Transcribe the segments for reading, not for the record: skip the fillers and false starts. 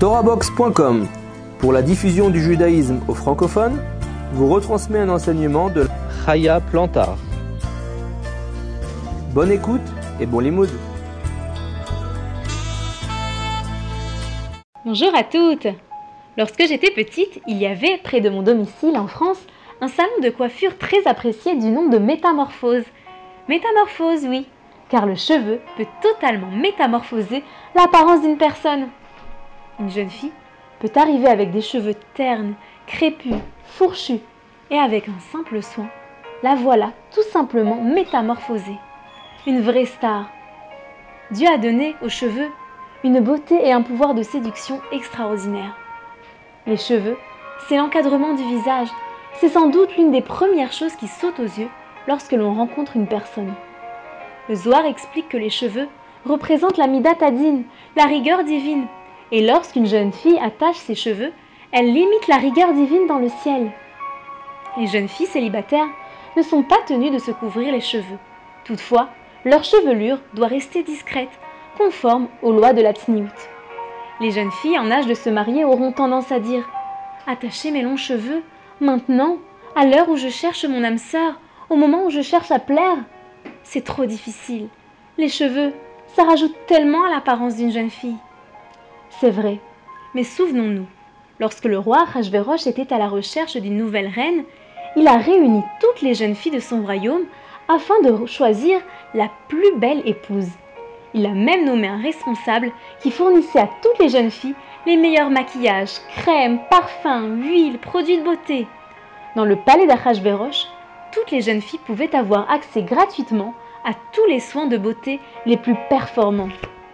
Torahbox.com, pour la diffusion du judaïsme aux francophones, vous retransmet un enseignement de Chaya Plantar. Bonne écoute et bon limoud. Bonjour à toutes. Lorsque j'étais petite, il y avait près de mon domicile en France un salon de coiffure très apprécié du nom de Métamorphose. Métamorphose, oui, car le cheveu peut totalement métamorphoser l'apparence d'une personne. Une jeune fille peut arriver avec des cheveux ternes, crépus, fourchus, et avec un simple soin, la voilà tout simplement métamorphosée. Une vraie star. Dieu a donné aux cheveux une beauté et un pouvoir de séduction extraordinaires. Les cheveux, c'est l'encadrement du visage. C'est sans doute l'une des premières choses qui sautent aux yeux lorsque l'on rencontre une personne. Le Zohar explique que les cheveux représentent la Midat Hadin, la rigueur divine. Et lorsqu'une jeune fille attache ses cheveux, elle limite la rigueur divine dans le ciel. Les jeunes filles célibataires ne sont pas tenues de se couvrir les cheveux. Toutefois, leur chevelure doit rester discrète, conforme aux lois de la Tsniout. Les jeunes filles en âge de se marier auront tendance à dire « Attachez mes longs cheveux, maintenant, à l'heure où je cherche mon âme sœur, au moment où je cherche à plaire. C'est trop difficile. Les cheveux, ça rajoute tellement à l'apparence d'une jeune fille. » C'est vrai, mais souvenons-nous, lorsque le roi Achashvérosh était à la recherche d'une nouvelle reine, il a réuni toutes les jeunes filles de son royaume afin de choisir la plus belle épouse. Il a même nommé un responsable qui fournissait à toutes les jeunes filles les meilleurs maquillages, crèmes, parfums, huiles, produits de beauté. Dans le palais d'Achashvérosh, toutes les jeunes filles pouvaient avoir accès gratuitement à tous les soins de beauté les plus performants.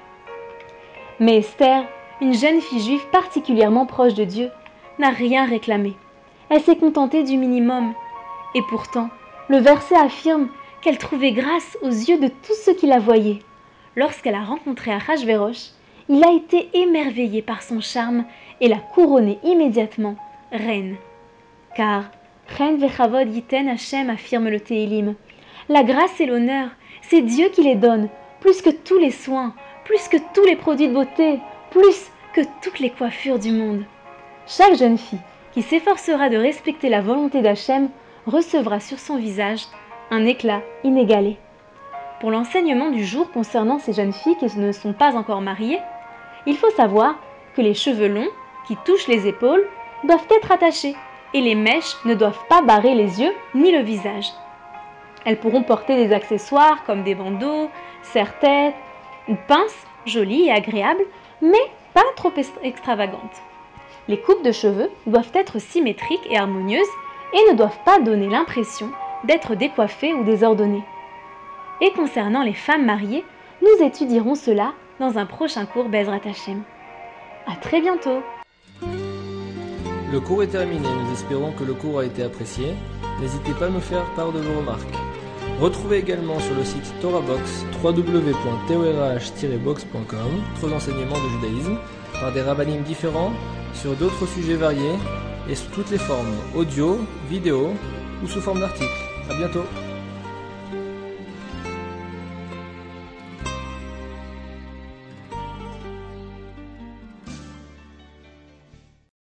Mais Esther, une jeune fille juive particulièrement proche de Dieu, n'a rien réclamé. Elle s'est contentée du minimum. Et pourtant, le verset affirme qu'elle trouvait grâce aux yeux de tous ceux qui la voyaient. Lorsqu'elle a rencontré Achashvérosh, il a été émerveillé par son charme et l'a couronnée immédiatement reine. Car Chen vechavod yiten Hashem, affirme le Téhilim. La grâce et l'honneur, c'est Dieu qui les donne, plus que tous les soins, plus que tous les produits de beauté, plus que toutes les coiffures du monde. Chaque jeune fille qui s'efforcera de respecter la volonté d'Hachem recevra sur son visage un éclat inégalé. Pour l'enseignement du jour concernant ces jeunes filles qui ne sont pas encore mariées, il faut savoir que les cheveux longs, qui touchent les épaules, doivent être attachés et les mèches ne doivent pas barrer les yeux ni le visage. Elles pourront porter des accessoires comme des bandeaux, serre-têtes, une pince jolie et agréable, mais pas trop extravagantes. Les coupes de cheveux doivent être symétriques et harmonieuses et ne doivent pas donner l'impression d'être décoiffées ou désordonnées. Et concernant les femmes mariées, nous étudierons cela dans un prochain cours Bezrat Hashem. À très bientôt. Le cours est terminé, nous espérons que le cours a été apprécié. N'hésitez pas à nous faire part de vos remarques. Retrouvez également sur le site Torahbox www.torah-box.com d'autres enseignements de judaïsme par des rabbinim différents sur d'autres sujets variés et sous toutes les formes, audio, vidéo ou sous forme d'articles. À bientôt.